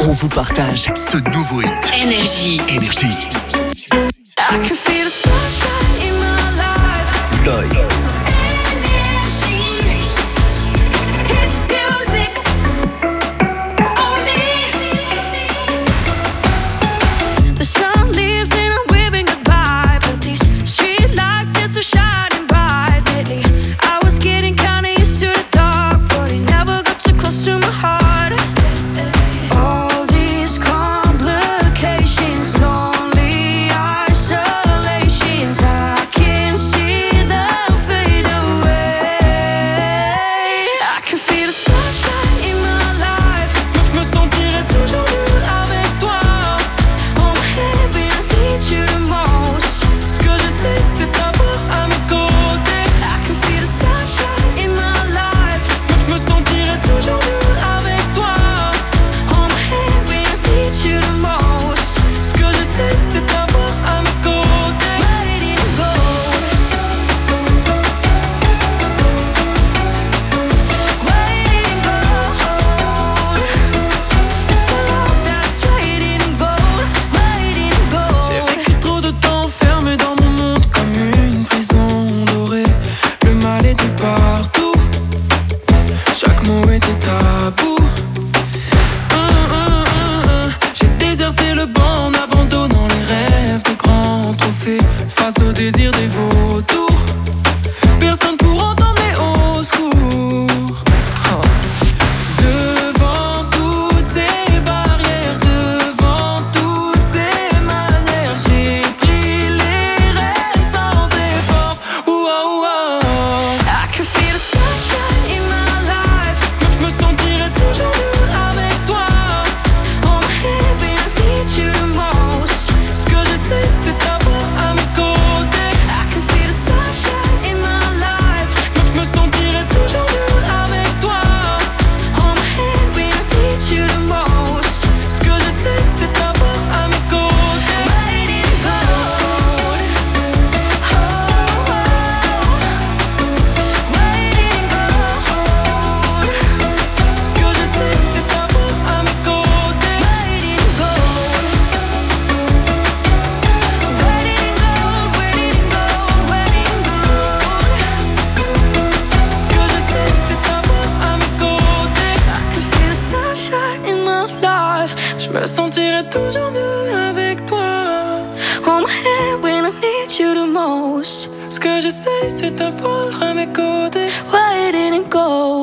On vous partage ce nouveau hit. Énergie. Énergie. I can feel the sunshine in my life. Loïc. It's music only. The sun leaves and I'm waving goodbye, but these street lights, they're so shining bright lately. I was getting kinda used to the dark, but it never got too close to my heart. All these complications, lonely isolations, I can see them fade away. I can feel the sunshine in my life. Moi je me sentirai toujours mieux avec toi. Hold my hand when I need you the most. Ce que je sais c'est t'avoir à mes côtés. I can feel the sunshine in my life. Moi je me sentirai toujours mieux avec toi. Hold my hand when I need you the most. Ce que je sais c'est t'avoir à mes côtés. Waiting in gold. Waiting in gold. It's a love that's waiting in gold. Waiting in gold. J'ai vécu trop de temps enfermé dans mon monde comme une prison dorée. Le mal était partout, chaque mot était tabou. J'ai déserté le banc en abandonnant les rêves de grands trophées. Face au désir des vautours, personne pour entendre mes hauts secours. Devant toutes ces barrières, devant toutes ces manières, j'ai pris les rênes sans effort. I can feel the sunshine in my life. Moi je me sentirai toujours mieux avec toi. Hold my hand when I need you the most. Ce que je sais c'est t'avoir à mes côtés. I can feel the sunshine in my life. Moi je me sentirai toujours mieux avec toi. Hold my hand when I need you the most. Ce que je sais c'est t'avoir à mes côtés. Waiting in gold. Oh, waiting in gold. Ce que je sais c'est t'avoir à mes côtés. Waiting in gold. Waiting in gold. Waiting in gold. Waiting in gold. Ce que je sais c'est t'avoir à mes côtés. I can feel the sunshine in my life. Je me sentirai toujours mieux avec toi. Hold my hand when I need you the most. Ce que je sais c'est t'avoir à mes côtés. Waiting in gold.